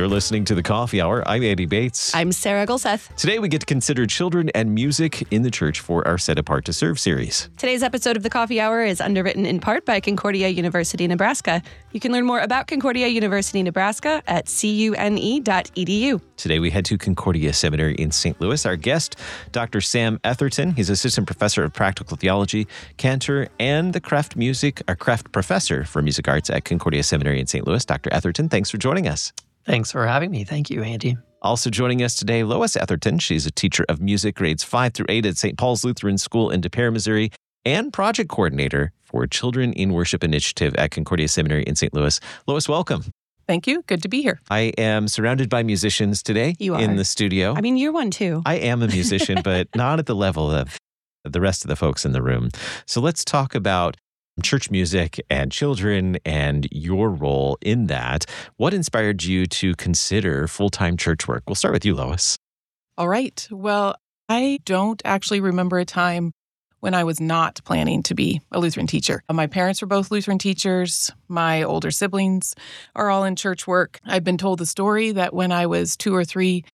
You're listening to The Coffee Hour. I'm Andy Bates. I'm Sarah Gulseth. Today we get to consider children and music in the church for our Set Apart to Serve series. Today's episode of The Coffee Hour is underwritten in part by Concordia University, Nebraska. You can learn more about Concordia University, Nebraska at cune.edu. Today we head to Concordia Seminary in St. Louis. Our guest, Dr. Sam Etherton. He's Assistant Professor of Practical Theology, cantor, and the craft professor for music arts at Concordia Seminary in St. Louis. Dr. Etherton, thanks for joining us. Thanks for having me. Thank you, Andy. Also joining us today, Lois Etherton. She's a teacher of music grades 5 through 8 at St. Paul's Lutheran School in Des Peres, Missouri, and project coordinator for Children in Worship Initiative at Concordia Seminary in St. Louis. Lois, welcome. Thank you. Good to be here. I am surrounded by musicians today in the studio. I mean, you're one too. I am a musician, but not at the level of the rest of the folks in the room. So let's talk about church music and children and your role in that. What inspired you to consider full-time church work? We'll start with you, Lois. All right. Well, I don't actually remember a time when I was not planning to be a Lutheran teacher. My parents were both Lutheran teachers. My older siblings are all in church work. I've been told the story that when I was 2 or 3,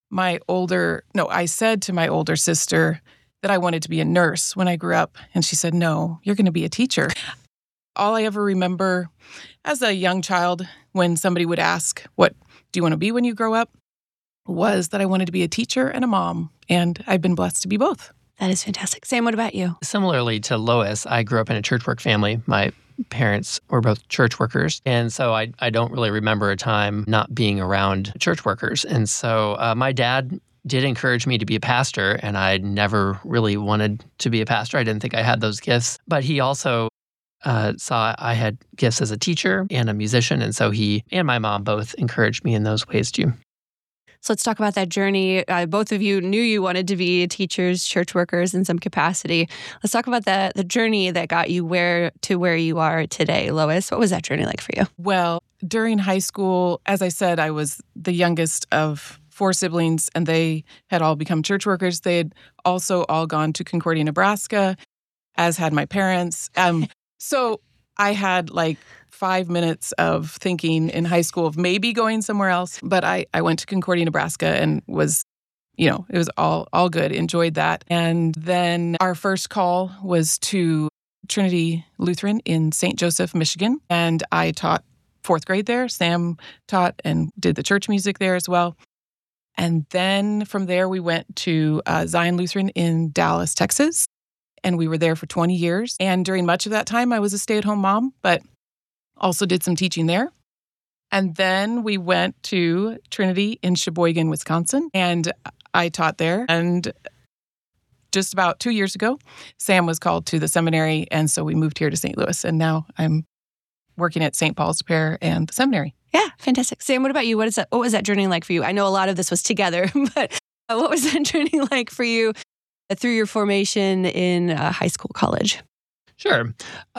I said to my older sister that I wanted to be a nurse when I grew up. And she said, no, you're going to be a teacher. All I ever remember as a young child when somebody would ask, what do you want to be when you grow up? Was that I wanted to be a teacher and a mom. And I've been blessed to be both. That is fantastic. Sam, what about you? Similarly to Lois, I grew up in a church work family. My parents were both church workers. And so I don't really remember a time not being around church workers. And so my dad did encourage me to be a pastor, and I never really wanted to be a pastor. I didn't think I had those gifts. But he also saw I had gifts as a teacher and a musician, and so he and my mom both encouraged me in those ways too. So let's talk about that journey. Both of you knew you wanted to be teachers, church workers in some capacity. Let's talk about the journey that got you where you are today. Lois, what was that journey like for you? Well, during high school, as I said, I was the youngest of 4 siblings, and they had all become church workers. They had also all gone to Concordia, Nebraska, as had my parents. So I had 5 minutes of thinking in high school of maybe going somewhere else. But I went to Concordia, Nebraska, and was, it was all good, enjoyed that. And then our first call was to Trinity Lutheran in St. Joseph, Michigan. And I taught 4th grade there. Sam taught and did the church music there as well. And then from there, we went to Zion Lutheran in Dallas, Texas. And we were there for 20 years. And during much of that time, I was a stay-at-home mom, but also did some teaching there. And then we went to Trinity in Sheboygan, Wisconsin, and I taught there. And just about 2 years ago, Sam was called to the seminary, and so we moved here to St. Louis. And now I'm working at St. Paul's Des Peres and the seminary. Yeah, fantastic. Sam, what about you? What was that journey like for you? I know a lot of this was together, but what was that journey like for you through your formation in high school, college? Sure.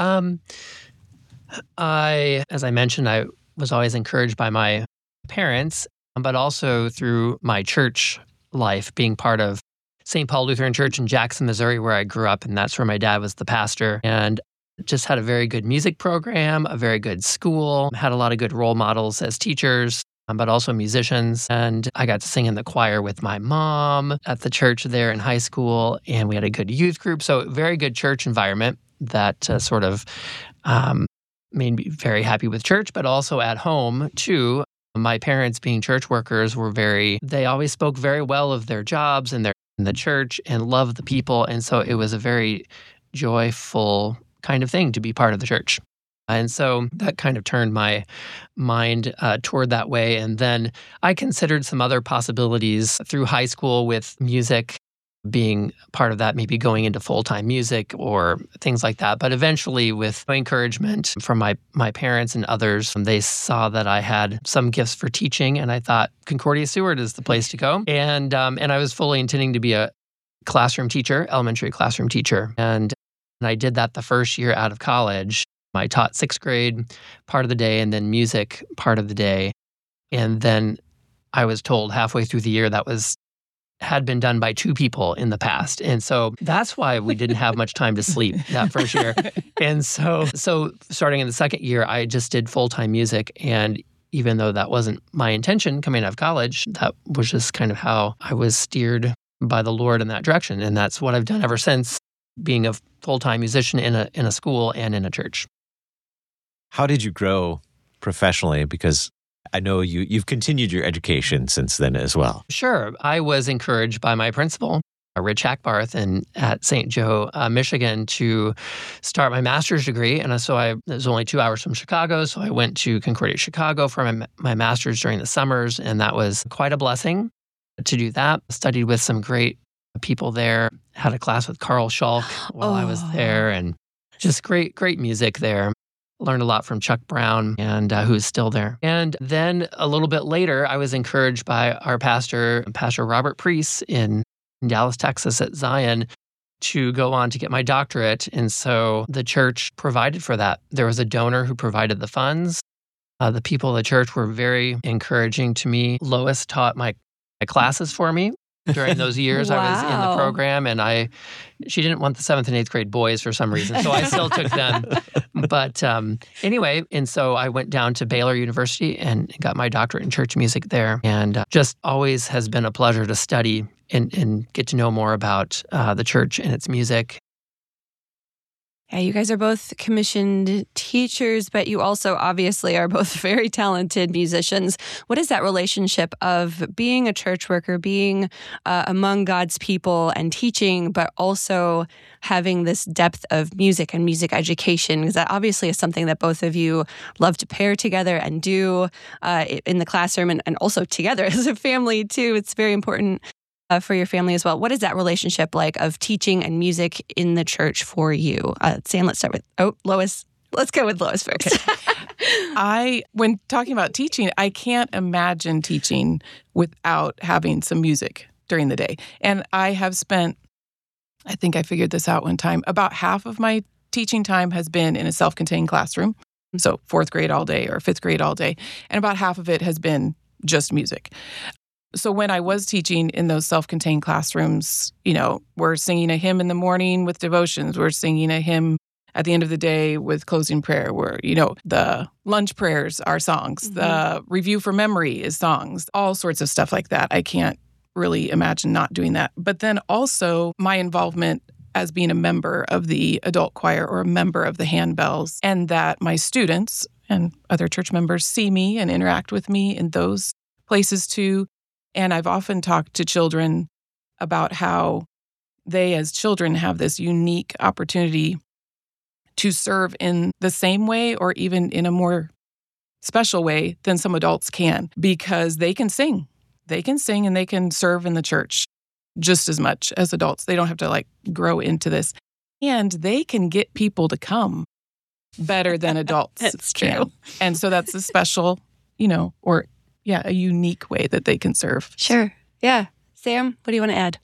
As I mentioned, I was always encouraged by my parents, but also through my church life, being part of St. Paul Lutheran Church in Jackson, Missouri, where I grew up, and that's where my dad was the pastor. And just had a very good music program, a very good school, had a lot of good role models as teachers, but also musicians. And I got to sing in the choir with my mom at the church there in high school, and we had a good youth group. So very good church environment that made me very happy with church, but also at home too. My parents, being church workers, they always spoke very well of their jobs and in the church and loved the people. And so it was a very joyful kind of thing to be part of the church. And so that kind of turned my mind toward that way. And then I considered some other possibilities through high school with music, being part of that, maybe going into full-time music or things like that. But eventually, with encouragement from my parents and others, they saw that I had some gifts for teaching, and I thought Concordia Seward is the place to go. And I was fully intending to be a classroom teacher, elementary classroom teacher. And I did that the first year out of college. I taught 6th grade part of the day and then music part of the day. And then I was told halfway through the year that had been done by 2 people in the past. And so that's why we didn't have much time to sleep that first year. And so starting in the second year, I just did full-time music. And even though that wasn't my intention coming out of college. That was just kind of how I was steered by the Lord in that direction. And that's what I've done ever since, being a full-time musician in a school and in a church. How did you grow professionally? Because I know you've continued your education since then as well. Sure. I was encouraged by my principal, Rich Hackbarth, at St. Joe, Michigan, to start my master's degree. And so it was only 2 hours from Chicago. So I went to Concordia, Chicago for my master's during the summers. And that was quite a blessing to do that. Studied with some great people there. Had a class with Carl Schalk while I was there. And just great music there. Learned a lot from Chuck Brown, and who's still there. And then a little bit later, I was encouraged by our pastor, Pastor Robert Priest in Dallas, Texas at Zion, to go on to get my doctorate. And so the church provided for that. There was a donor who provided the funds. The people of the church were very encouraging to me. Lois taught my classes for me during those years I was in the program. And she didn't want the 7th and 8th grade boys for some reason, so I still took them. But anyway, and so I went down to Baylor University and got my doctorate in church music there. And just always has been a pleasure to study and get to know more about the church and its music. Yeah, you guys are both commissioned teachers, but you also obviously are both very talented musicians. What is that relationship of being a church worker, being among God's people and teaching, but also having this depth of music and music education? Because that obviously is something that both of you love to pair together and do in the classroom and also together as a family too. It's very important for your family as well. What is that relationship like of teaching and music in the church for you? Sam, let's start with, Lois. Let's go with Lois first. Okay. When talking about teaching, I can't imagine teaching without having some music during the day. And I have spent, I think I figured this out one time, about half of my teaching time has been in a self-contained classroom. So 4th grade all day or 5th grade all day. And about half of it has been just music. So when I was teaching in those self-contained classrooms, we're singing a hymn in the morning with devotions. We're singing a hymn at the end of the day with closing prayer. Where, the lunch prayers are songs. Mm-hmm. The review for memory is songs. All sorts of stuff like that. I can't really imagine not doing that. But then also my involvement as being a member of the adult choir or a member of the handbells, and that my students and other church members see me and interact with me in those places too. And I've often talked to children about how they, as children, have this unique opportunity to serve in the same way or even in a more special way than some adults can, because they can sing. They can sing and they can serve in the church just as much as adults. They don't have to grow into this. And they can get people to come better than adults. That's true. And so that's a special, a unique way that they can serve. Sure. Yeah. Sam, what do you want to add?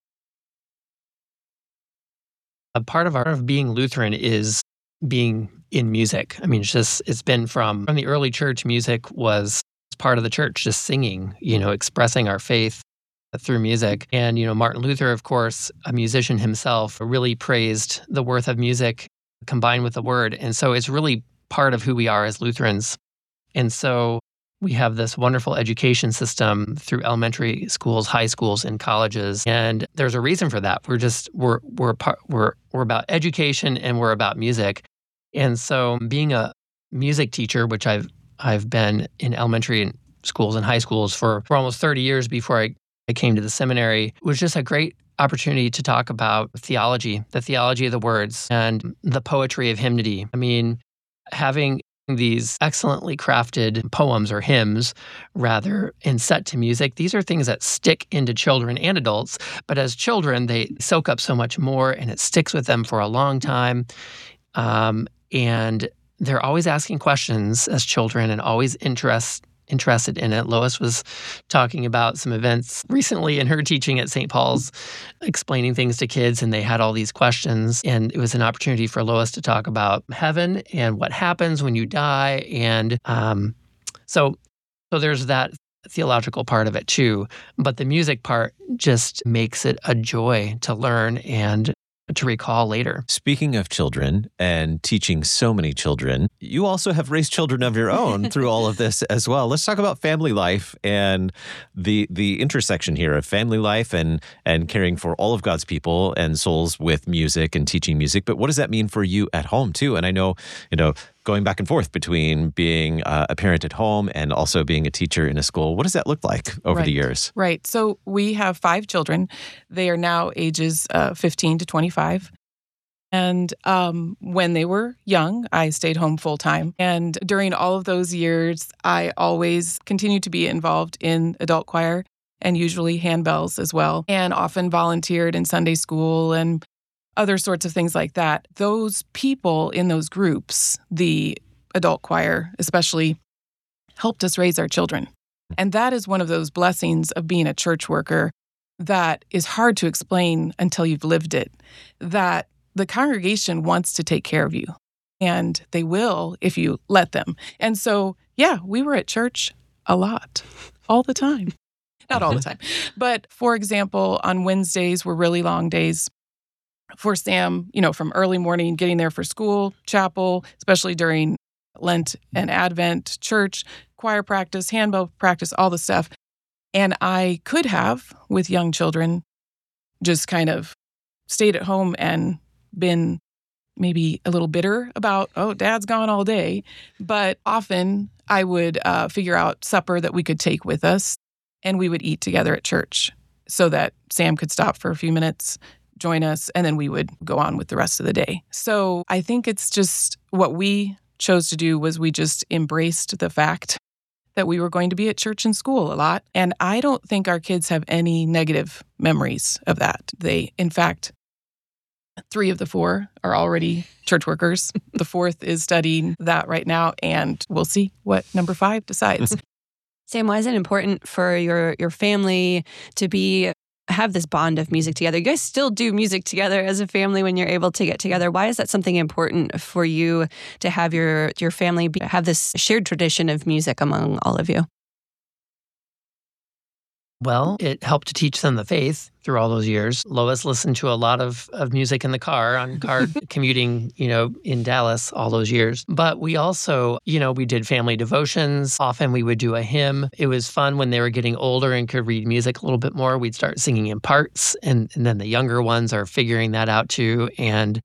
A part of being Lutheran is being in music. I mean, it's been from the early church. Music was part of the church, just singing, expressing our faith through music. And, Martin Luther, of course, a musician himself, really praised the worth of music combined with the word. And so it's really part of who we are as Lutherans. And so we have this wonderful education system through elementary schools, high schools, and colleges, and there's a reason for that. We're about education and we're about music, and so being a music teacher, which I've been in elementary schools and high schools for almost 30 years before I came to the seminary, was just a great opportunity to talk about theology, the theology of the words, and the poetry of hymnody. I mean, having these excellently crafted poems or hymns, rather, and set to music. These are things that stick into children and adults, but as children, they soak up so much more and it sticks with them for a long time. And they're always asking questions as children and always interested in it. Lois was talking about some events recently in her teaching at St. Paul's, explaining things to kids, and they had all these questions. And it was an opportunity for Lois to talk about heaven and what happens when you die. And so there's that theological part of it too. But the music part just makes it a joy to learn and to recall later. Speaking of children and teaching so many children, you also have raised children of your own through all of this as well. Let's talk about family life and the intersection here of family life and caring for all of God's people and souls with music and teaching music. But what does that mean for you at home too? And I know, going back and forth between being a parent at home and also being a teacher in a school. What does that look like over the years? Right. So we have 5 children. They are now ages 15 to 25. And when they were young, I stayed home full time. And during all of those years, I always continued to be involved in adult choir and usually handbells as well, and often volunteered in Sunday school and other sorts of things like that. Those people in those groups, the adult choir especially, helped us raise our children. And that is one of those blessings of being a church worker that is hard to explain until you've lived it, that the congregation wants to take care of you, and they will if you let them. And so, we were at church a lot, all the time. Not all the time. But for example, on Wednesdays were really long days for Sam, from early morning, getting there for school, chapel, especially during Lent and Advent, church, choir practice, handbell practice, all the stuff. And I could have, with young children, just kind of stayed at home and been maybe a little bitter about, Dad's gone all day. But often I would figure out supper that we could take with us, and we would eat together at church so that Sam could stop for a few minutes, join us, and then we would go on with the rest of the day. So I think it's just what we chose to do was we just embraced the fact that we were going to be at church and school a lot. And I don't think our kids have any negative memories of that. They, in fact, 3 of the 4 are already church workers. The 4th is studying that right now, and we'll see what number 5 decides. Sam, why is it important for your family to have this bond of music together? You guys still do music together as a family when you're able to get together. Why is that something important for you to have your family have this shared tradition of music among all of you? Well, it helped to teach them the faith through all those years. Lois listened to a lot of music in the car commuting, in Dallas all those years. But we also, we did family devotions. Often we would do a hymn. It was fun when they were getting older and could read music a little bit more. We'd start singing in parts, and then the younger ones are figuring that out too. And,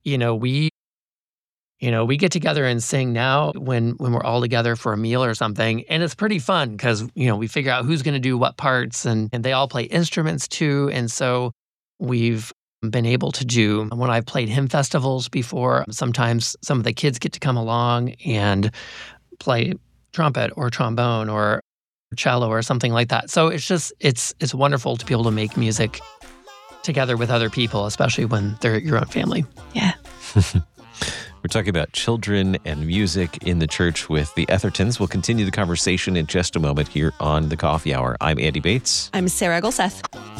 we get together and sing now when we're all together for a meal or something. And it's pretty fun because, we figure out who's going to do what parts, and they all play instruments too. And so we've been able to do, when I've played hymn festivals before, sometimes some of the kids get to come along and play trumpet or trombone or cello or something like that. So it's just, it's wonderful to be able to make music together with other people, especially when they're your own family. Yeah. We're talking about children and music in the church with the Ethertons. We'll continue the conversation in just a moment here on The Coffee Hour. I'm Andy Bates. I'm Sarah Golseth.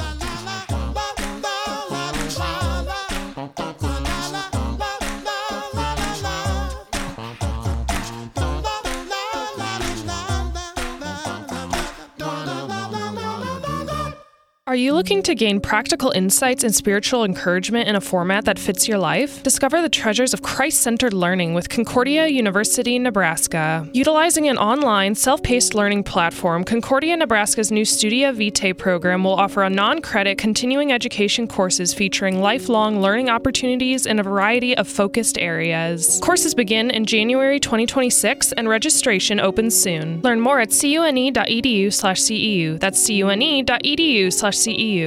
Are you looking to gain practical insights and spiritual encouragement in a format that fits your life? Discover the treasures of Christ-centered learning with Concordia University, Nebraska. Utilizing an online, self-paced learning platform, Concordia Nebraska's new Studia Vitae program will offer a non-credit continuing education courses featuring lifelong learning opportunities in a variety of focused areas. Courses begin in January 2026 and registration opens soon. Learn more at cune.edu/CEU. That's cune.edu/CEU.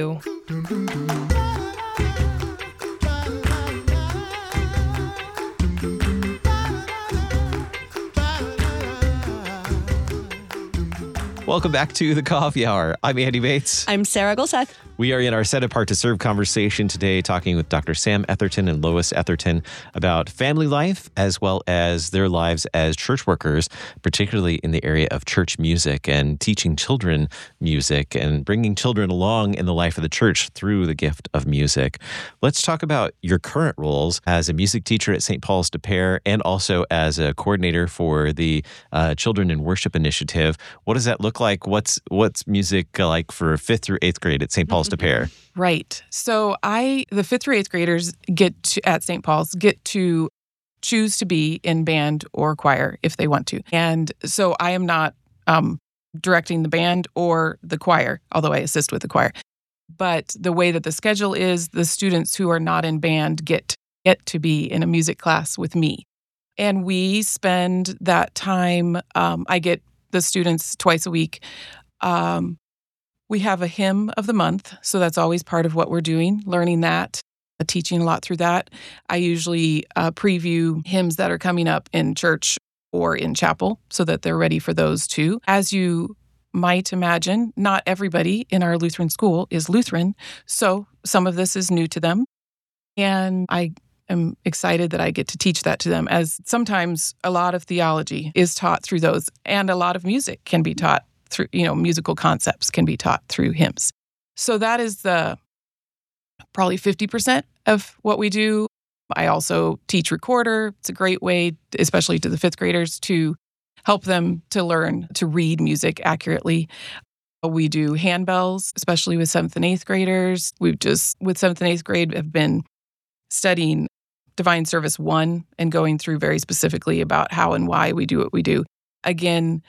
Welcome back to The Coffee Hour. I'm Andy Bates. I'm Sarah Golseth. We are in our Set Apart to Serve conversation today, talking with Dr. Sam Etherton and Lois Etherton about family life as well as their lives as church workers, particularly in the area of church music and teaching children music and bringing children along in the life of the church through the gift of music. Let's talk about your current roles as a music teacher at St. Paul's de Pere and also as a coordinator for the Children in Worship Initiative. What does that look like? What's music like for 5th through 8th grade at St. Paul's to pair. Right. So the 5th through 8th graders at St. Paul's get to choose to be in band or choir if they want to. And so I am not directing the band or the choir, although I assist with the choir. But the way that the schedule is, the students who are not in band get to be in a music class with me. And we spend that time, I get the students twice a week. We have a hymn of the month, so that's always part of what we're doing, learning that, teaching a lot through that. I usually preview hymns that are coming up in church or in chapel so that they're ready for those too. As you might imagine, not everybody in our Lutheran school is Lutheran, so some of this is new to them. And I am excited that I get to teach that to them, as sometimes a lot of theology is taught through those, and a lot of music can be taught through, musical concepts can be taught through hymns. So that is probably 50% of what we do. I also teach recorder. It's a great way, especially to the 5th graders, to help them to learn to read music accurately. We do handbells, especially with 7th and 8th graders. With 7th and 8th grade, have been studying Divine Service 1 and going through very specifically about how and why we do what we do. Again,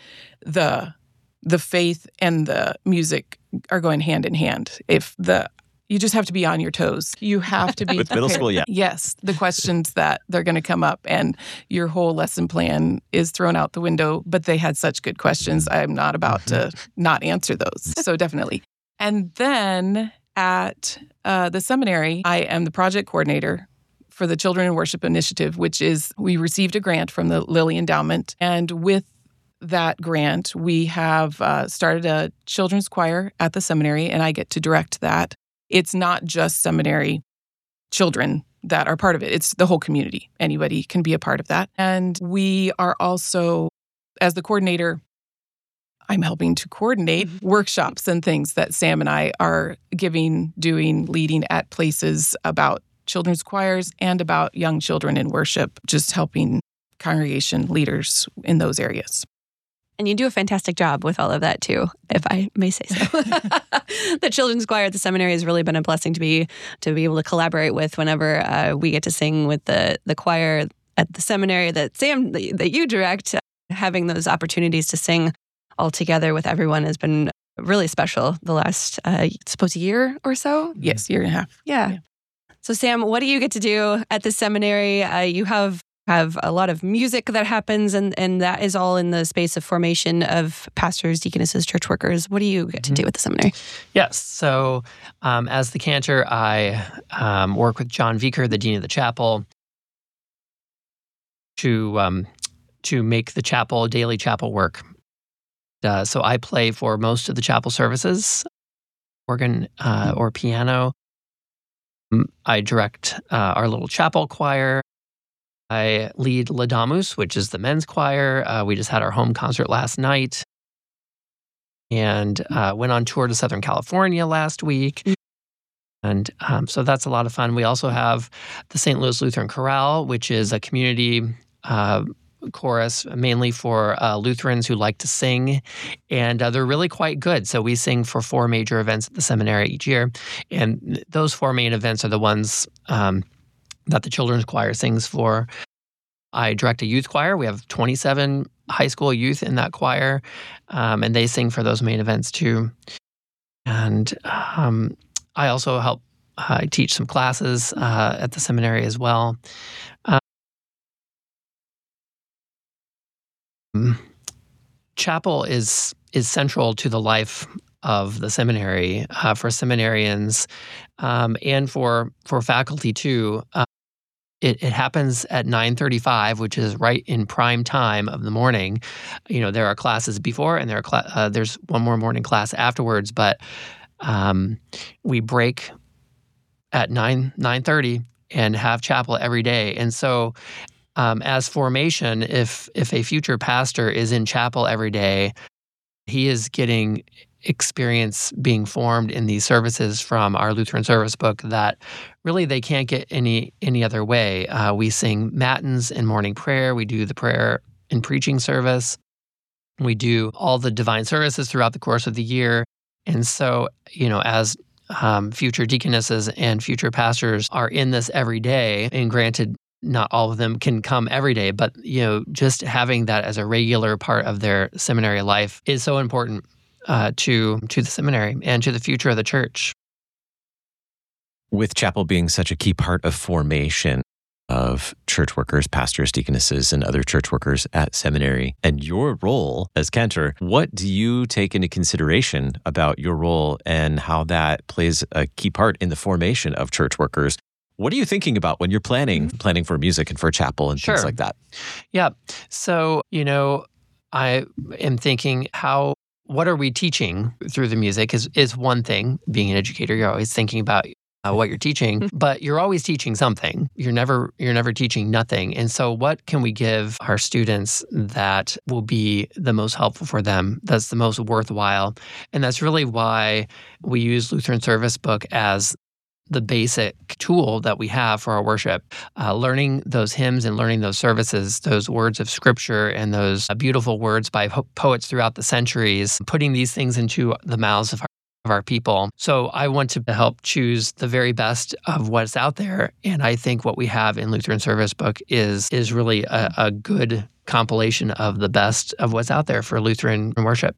the faith and the music are going hand in hand. You just have to be on your toes. You have to be with middle school, yeah. Yes, the questions that they're going to come up, and your whole lesson plan is thrown out the window. But they had such good questions. I'm not about to not answer those. So definitely. And then at the seminary, I am the project coordinator for the Children in Worship Initiative, which is, we received a grant from the Lilly Endowment. And with that grant, we have started a children's choir at the seminary, and I get to direct that. It's not just seminary children that are part of it. It's the whole community. Anybody can be a part of that. And we are also, as the coordinator, I'm helping to coordinate workshops and things that Sam and I are leading at places about children's choirs and about young children in worship, just helping congregation leaders in those areas. And you do a fantastic job with all of that too, if I may say so. The children's choir at the seminary has really been a blessing to be able to collaborate with whenever we get to sing with the choir at the seminary that Sam, that you direct. Having those opportunities to sing all together with everyone has been really special the last, suppose, year or so? Yes, year and a half. Yeah. So Sam, what do you get to do at the seminary? You have a lot of music that happens, and that is all in the space of formation of pastors, deaconesses, church workers. What do you get to do at the seminary? Yes. So as the cantor, I work with John Vicker, the dean of the chapel, to make the chapel, daily chapel work. So I play for most of the chapel services, organ or piano. I direct our little chapel choir. I lead Ladamus, which is the men's choir. We just had our home concert last night and went on tour to Southern California last week. And so that's a lot of fun. We also have the St. Louis Lutheran Chorale, which is a community chorus mainly for Lutherans who like to sing. And they're really quite good. So we sing for 4 major events at the seminary each year. And those 4 main events are the ones that the children's choir sings for. I direct a youth choir. We have 27 high school youth in that choir, and they sing for those main events too. And I also help teach some classes at the seminary as well. Chapel is central to the life of the seminary for seminarians and for faculty too. It happens at 9:35, which is right in prime time of the morning. There are classes before, and there's one more morning class afterwards. But we break at 9:30 and have chapel every day. And so, as formation, if a future pastor is in chapel every day, he is getting experience being formed in these services from our Lutheran service book that really they can't get any other way. We sing matins and morning prayer. We do the prayer and preaching service. We do all the divine services throughout the course of the year. And so, as future deaconesses and future pastors are in this every day. And granted, not all of them can come every day, but just having that as a regular part of their seminary life is so important to the seminary and to the future of the church. With chapel being such a key part of formation of church workers, pastors, deaconesses, and other church workers at seminary, and your role as cantor, what do you take into consideration about your role and how that plays a key part in the formation of church workers? What are you thinking about when you're planning for music and for chapel and things like that? Yeah. So, I am thinking what are we teaching through the music is one thing. Being an educator, you're always thinking about what you're teaching, but you're always teaching something. You're never teaching nothing. And so what can we give our students that will be the most helpful for them, that's the most worthwhile? And that's really why we use Lutheran Service Book as the basic tool that we have for our worship. Learning those hymns and learning those services, those words of Scripture and those beautiful words by poets throughout the centuries, putting these things into the mouths of our people. So I want to help choose the very best of what's out there. And I think what we have in Lutheran Service Book is really a good compilation of the best of what's out there for Lutheran worship.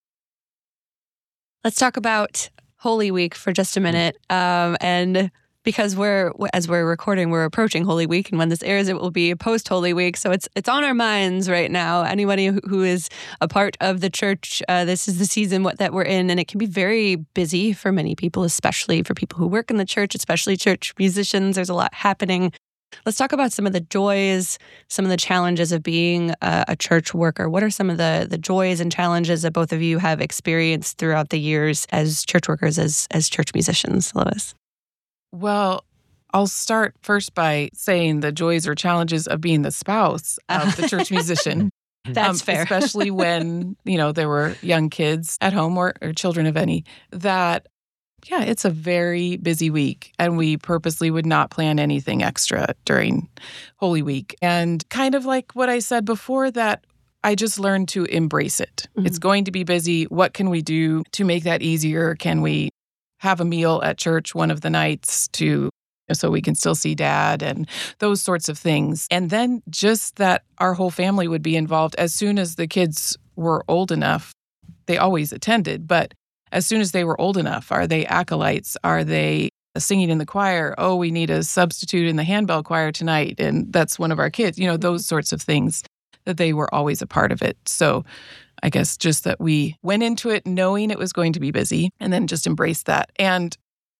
Let's talk about Holy Week for just a minute. And because as we're recording, we're approaching Holy Week, and when this airs, it will be post Holy Week. So it's on our minds right now. Anybody who is a part of the church, this is the season that we're in, and it can be very busy for many people, especially for people who work in the church, especially church musicians. There's a lot happening. Let's talk about some of the joys, some of the challenges of being a church worker. What are some of the joys and challenges that both of you have experienced throughout the years as church workers, as church musicians, Lois? Well, I'll start first by saying the joys or challenges of being the spouse of the church musician. That's fair. Especially when, there were young kids at home or children of any, that, it's a very busy week. And we purposely would not plan anything extra during Holy Week. And kind of like what I said before, that I just learned to embrace it. Mm-hmm. It's going to be busy. What can we do to make that easier? Can we have a meal at church one of the nights so we can still see Dad and those sorts of things. And then just that our whole family would be involved as soon as the kids were old enough. They always attended, but as soon as they were old enough, are they acolytes? Are they singing in the choir? Oh, we need a substitute in the handbell choir tonight, and that's one of our kids. Those sorts of things, that they were always a part of it. So I guess just that we went into it knowing it was going to be busy and then just embraced that. And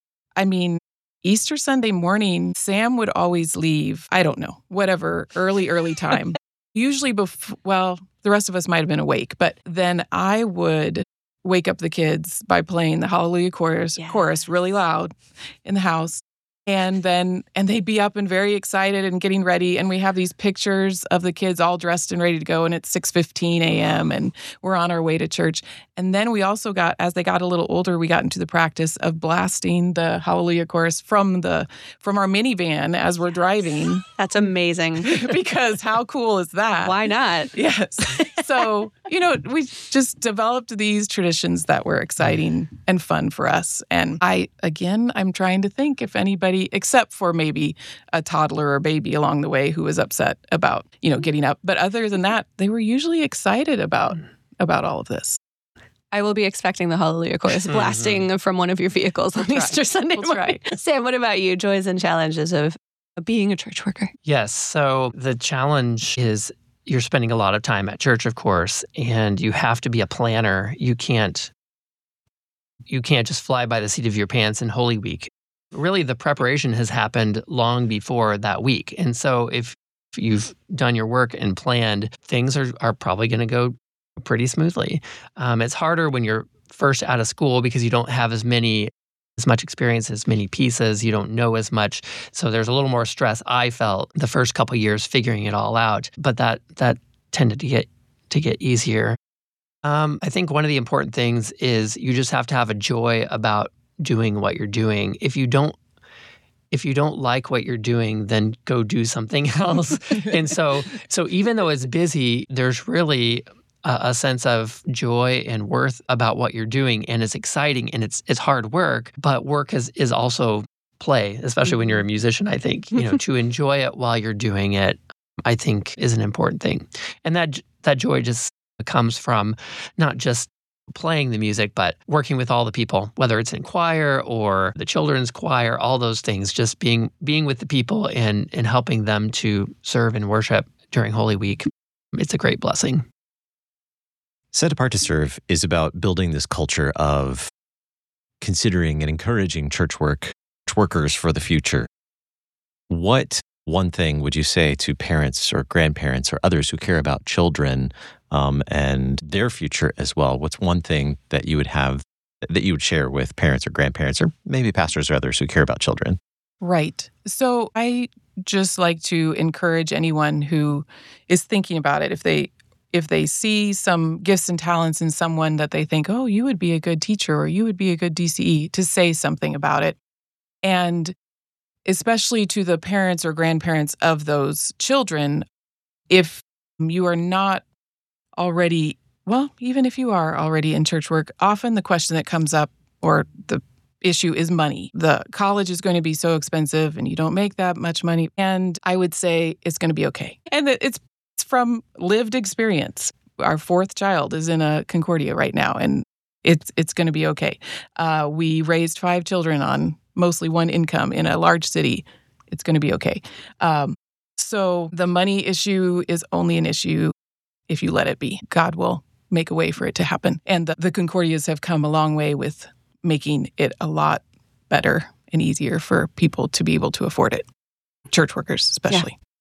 Easter Sunday morning, Sam would always leave, I don't know, whatever, early time. Usually the rest of us might have been awake, but then I would wake up the kids by playing the Hallelujah chorus really loud in the house. And they'd be up and very excited and getting ready. And we have these pictures of the kids all dressed and ready to go. And it's 6:15 a.m. and we're on our way to church. And then we also as they got a little older, we got into the practice of blasting the Hallelujah chorus from our minivan as we're driving. That's amazing. Because how cool is that? Why not? Yes. So, we just developed these traditions that were exciting and fun for us. And I'm trying to think if anybody, except for maybe a toddler or baby along the way who was upset about, getting up. But other than that, they were usually excited about all of this. I will be expecting the Hallelujah chorus blasting from one of your vehicles on Easter Sunday morning. Right. Sam, what about you? Joys and challenges of being a church worker? Yes. So the challenge is you're spending a lot of time at church, of course, and you have to be a planner. You can't just fly by the seat of your pants in Holy Week. Really, the preparation has happened long before that week. And so if you've done your work and planned, things are probably going to go pretty smoothly. It's harder when you're first out of school because you don't have as much experience, as many pieces, you don't know as much. So there's a little more stress I felt the first couple of years figuring it all out. But that tended to get easier. I think one of the important things is you just have to have a joy about doing what you're doing. If you don't like what you're doing, then go do something else. And so even though it's busy, there's really a sense of joy and worth about what you're doing, and it's exciting and it's hard work, but work is also play, especially when you're a musician. I think to enjoy it while you're doing it, I think is an important thing, and that joy just comes from not just playing the music, but working with all the people, whether it's in choir or the children's choir, all those things, just being with the people and helping them to serve and worship during Holy Week. It's a great blessing. Set Apart to Serve is about building this culture of considering and encouraging church workers for the future. What one thing would you say to parents or grandparents or others who care about children and their future as well? What's one thing that you would share with parents or grandparents or maybe pastors or others who care about children? Right. So I just like to encourage anyone who is thinking about it, if they see some gifts and talents in someone that they think, oh, you would be a good teacher or you would be a good DCE, to say something about it. And especially to the parents or grandparents of those children, if you are not already, well, even if you are already in church work, often the question that comes up or the issue is money. The college is going to be so expensive and you don't make that much money. And I would say it's going to be okay. And it's from lived experience. Our fourth child is in a Concordia right now, and it's going to be okay. We raised 5 children on mostly one income in a large city. It's going to be okay. So the money issue is only an issue if you let it be. God will make a way for it to happen. And the Concordias have come a long way with making it a lot better and easier for people to be able to afford it. Church workers, especially. Yeah.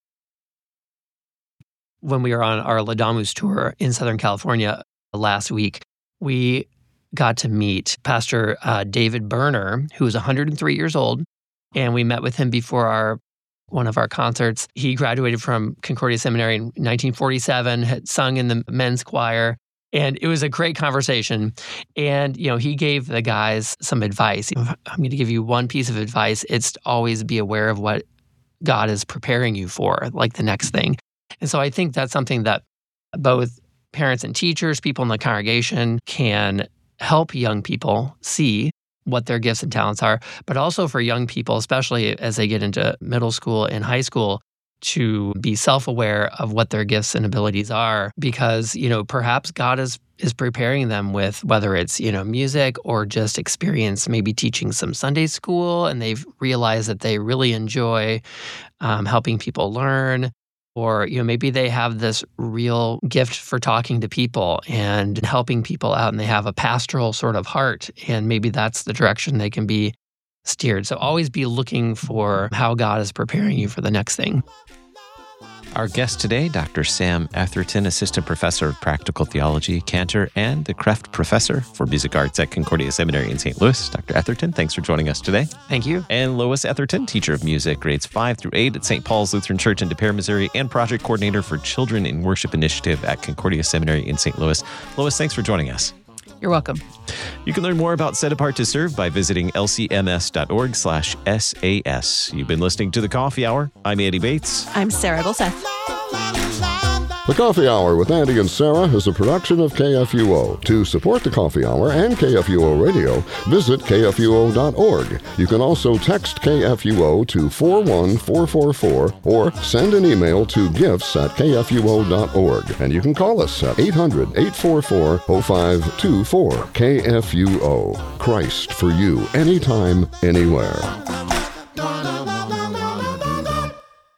When we were on our Ladamus tour in Southern California last week, we got to meet Pastor David Berner, who is 103 years old, and we met with him before one of our concerts. He graduated from Concordia Seminary in 1947, had sung in the men's choir, and it was a great conversation. And, he gave the guys some advice. I'm going to give you one piece of advice. It's to always be aware of what God is preparing you for, like the next thing. And so I think that's something that both parents and teachers, people in the congregation can help young people see what their gifts and talents are, but also for young people, especially as they get into middle school and high school, to be self-aware of what their gifts and abilities are, because, perhaps God is preparing them with, whether it's, music or just experience, maybe teaching some Sunday school, and they've realized that they really enjoy helping people learn. Or, maybe they have this real gift for talking to people and helping people out, and they have a pastoral sort of heart, and maybe that's the direction they can be steered. So always be looking for how God is preparing you for the next thing. Our guest today, Dr. Sam Etherton, Assistant Professor of Practical Theology, cantor, and the Kreft Professor for Music Arts at Concordia Seminary in St. Louis. Dr. Etherton, thanks for joining us today. Thank you. And Lois Etherton, Teacher of Music, grades 5 through 8 at St. Paul's Lutheran Church in De Pere, Missouri, and Project Coordinator for Children in Worship Initiative at Concordia Seminary in St. Louis. Lois, thanks for joining us. You're welcome. You can learn more about Set Apart to Serve by visiting lcms.org/SAS. You've been listening to The Coffee Hour. I'm Andy Bates. I'm Sarah Gulseth. The Coffee Hour with Andy and Sarah is a production of KFUO. To support the Coffee Hour and KFUO Radio, visit KFUO.org. You can also text KFUO to 41444 or send an email to gifts@KFUO.org. And you can call us at 800-844-0524. KFUO. Christ for you, anytime, anywhere.